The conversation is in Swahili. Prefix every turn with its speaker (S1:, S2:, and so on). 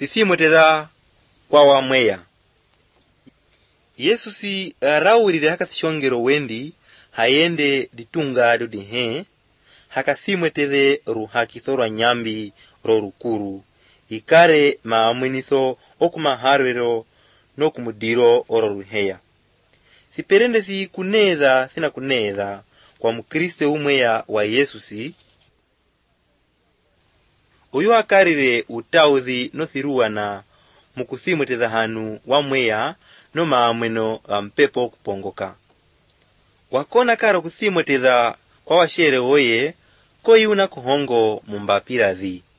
S1: thithimwethetha kwa wamweya. Yesu si arawurire hakathishongero wendi hayende ditunga dudihe hakathimwetethe ruhakithorwa nyambi ro rukuru ikare maamwinitho okumaharwero nokumudiro oro ruheya. Thiperende thi kunetha thina kunetha kwa mukristo umweya wa Yesusi uyu akarire utauthi nothiruana mukuthimwetetha hanu wamweya no maamweno mpepo kupongoka. Wakona karo kuthimwetetha kwa washere oye koyuna kuhongo mumbapirathi.